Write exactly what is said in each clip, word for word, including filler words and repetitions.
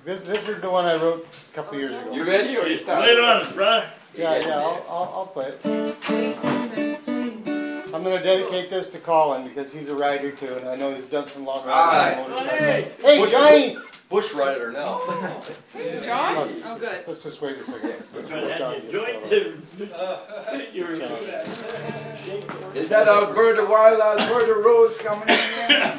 This this is the one I wrote a couple years ago. You ready or you start? Play it on us, brother. Yeah, yeah, I'll, I'll, I'll play it. I'm going to dedicate this to Colin because he's a rider too, and I know he's done some long rides on motorcycle. Hey, Hey, Johnny! Bush rider now. John? Oh, good. Let's just wait a second. Let's let Johnny get Joint settled. to your. Is that Alberta Wild Alberta Rose coming in?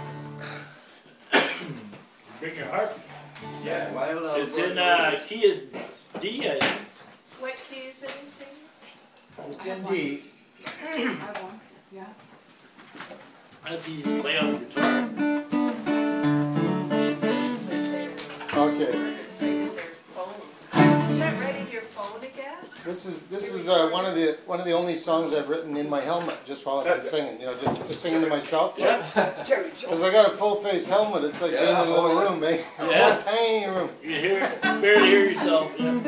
Bring your heart. Yeah, Wild Alberta. It's in uh, key D, I think. What key is it, Steve? It's in D. I won. Yeah. That's easy to play on the guitar. Okay. Is that ready to your phone again? This is this is uh, one of the one of the only songs I've written in my helmet just while I've been singing. You know, just, just singing to myself. Yeah. Because I got a full face helmet. It's like being in a little room, man. Yeah. A tiny room. You hear, barely hear yourself. Yeah.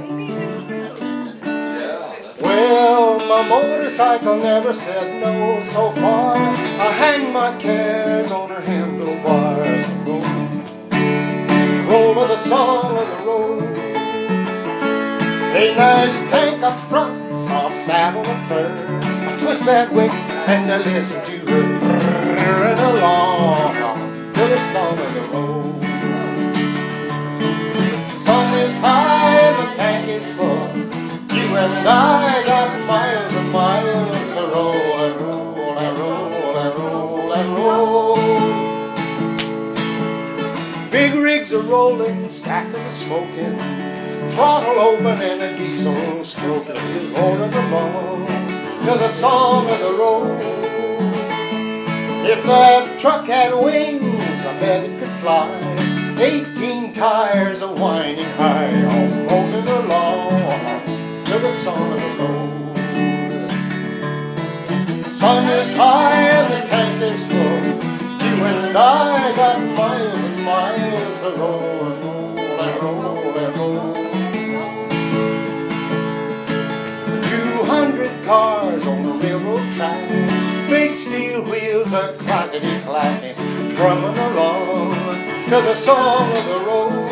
Well, my motorcycle never said no so far. I hang my cares on her handlebars and roll, roll with the song of the road. A nice tank up front, soft saddle and fur. I twist that wick and I listen to her and along to the song of the road. Sun is high and the tank is full. You and I got miles and miles to roll and roll and roll and roll and roll. Big rigs are rolling, stacked and smoking, throttle open and a diesel stroking, rolling along to the song of the road. If that truck had wings, I bet it could fly. Eighteen tires are winding high, all rolling along to the song of the road. Sun is high and the tank is full. You and I got miles and miles to roll and roll and roll and roll. Two hundred cars on the railroad track, big steel wheels are clackety-clacking, drumming along to the song of the road.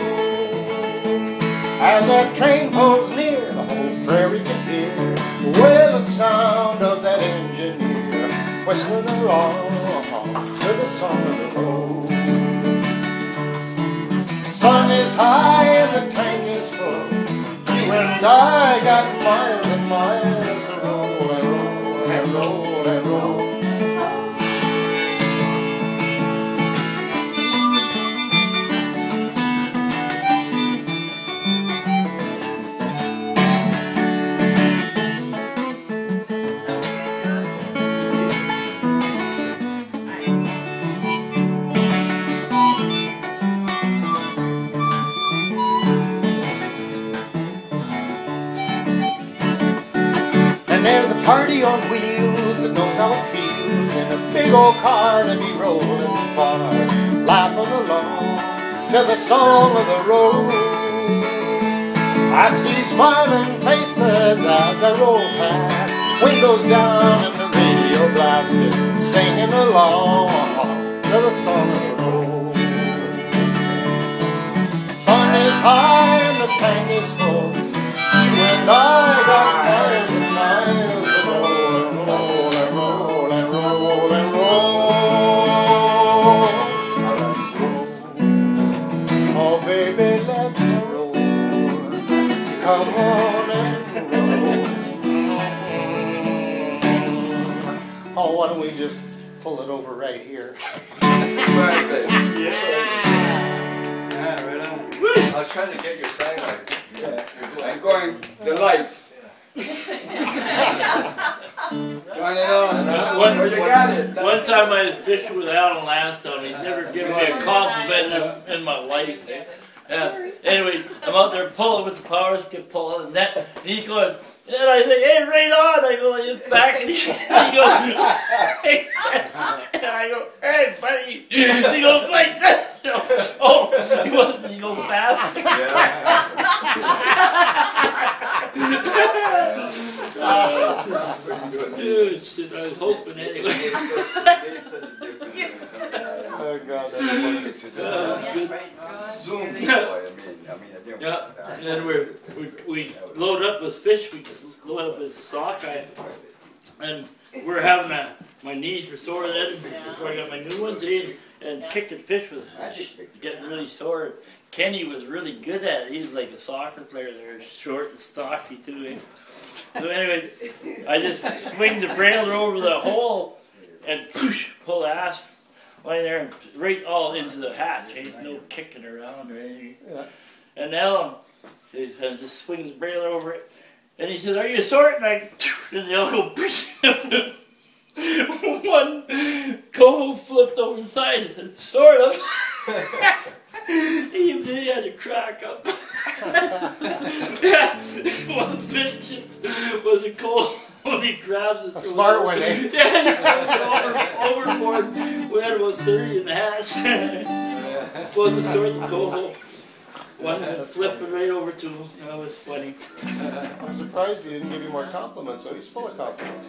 As that train pulls near, the whole prairie can hear the wailing sound of that engineer whistling along to the song of the road. Sun is high and the tank is full. You and I got miles and miles to roll and roll and roll and roll. There's a party on wheels that knows how it feels in a big old car to be rolling far, laughing along to the song of the road. I see smiling faces as I roll past, windows down and the radio blasted, singing along to the song of the road. Sun is high and the tank is full. You and I got miles and miles to roll and roll and roll and roll and roll. Oh baby, let's roll. Come on and roll. Oh, why don't we just pull it over right here? Right there. Yeah. Yeah, right on. I was trying to get your sign like yeah. I'm going the light. Join it on. One, Where you got it? one time I was fishing with Alan Lansdowne. He's never given me a compliment in, in my life. Uh, anyway, I'm out there pulling with the power skip, pulling the net, and he's going, and I say, hey, right on. I go, he's back, and he, he goes, hey, and I go, hey, buddy. He goes like this. So, oh, he wants me to go fast. Oh, shit, I was hoping anyway. Oh God, that's Uh, good. Zoom. I mean, I mean, I didn't. Yeah, and then we're, we we load up with fish. We load up with sockeye, and we're having a my knees were sore then before I got my new ones in, and kicking fish was getting really sore. Kenny was really good at it. He's like a soccer player there, short and stocky too. Eh? So anyway, I just swing the trailer over the hole and push, pull the ass line there and right all into the hatch. Ain't no kicking around or anything. Yeah. And now he says, just swing the trailer over it. And he says, "Are you sore?" And I and the uncle one coho flipped over the side and said, "Sort of." he, he had to crack up. One fish just was a coho when he grabs it. A smart one, eh? Yeah, he throws it over, overboard. We had about thirty in the hatch. Wasn't sort of coho. One flipped it right over to him. That was funny. I'm surprised he didn't give you more compliments, so he's full of compliments.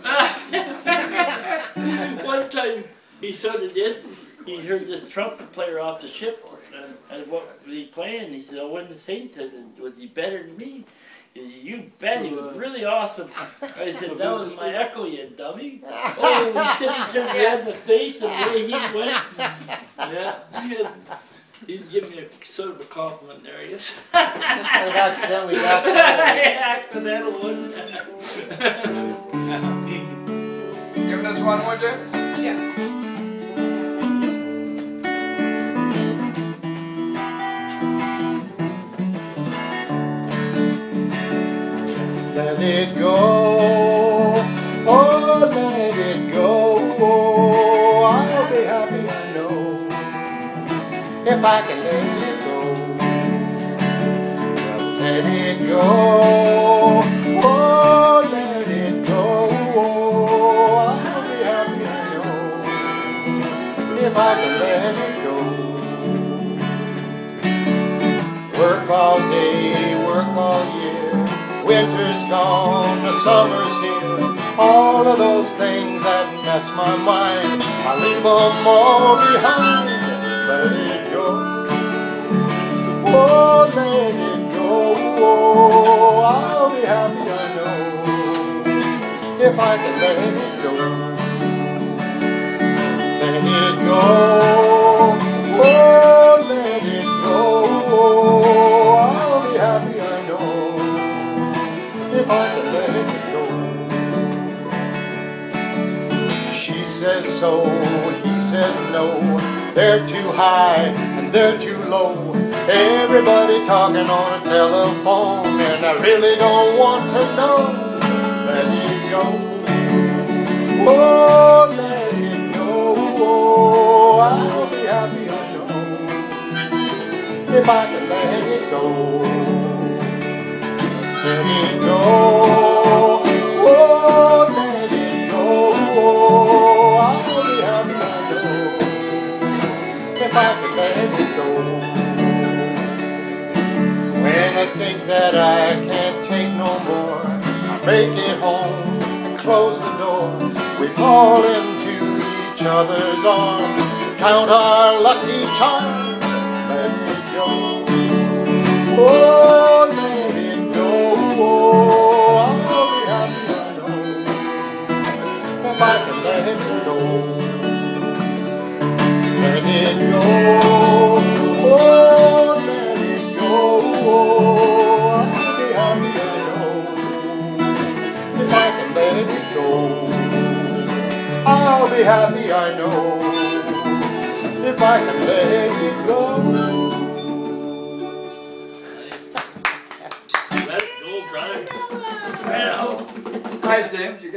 One time he sort of did. He heard this trumpet player off the ship, and, and what was he playing? He said, "I won the Saints." I said, "Was he better than me?" He said, "You bet, he was really awesome." I said, "That was my echo, you dummy." Oh, he said he said he had the face and the way he went. Yeah. He's giving me a sort of a compliment there, I guess. Kind of accidentally backhanded. Accidental one. Giving us one more, Jim? Yes. Let it go, oh let it go, I'll be happy I know, if I can let it go. Let it go, oh let it go, I'll be happy I know, if I can let it go. Work all day, work all year, winter's gone, the summer's here. All of those things that mess my mind, I leave them all behind. Let it go, oh let it go, oh, I'll be happy I know, if I can let it go. Let it go, oh let it go, oh, I'll be happy I know, if I can let it go. She says so, he says no, they're too high and they're too low. Everybody talking on a telephone, and I really don't want to know. Let it go, oh let it go, oh, I'll be happy I know, if I can let it go. Let it go, oh let it go, oh, I'll be happy I know, if I can let it go. When I think that I can't take no more, I make it home and close the door. We fall into each other's arms, count our lucky charms. Let it go, oh let it go, oh, I'll be happy I know, if I can let it go. Let it go, oh let it go, oh, I'll be happy I know, if I can let it go. I'll be happy I know, if I can let it go. Let it go, brother. Right out. Hi, Sam. You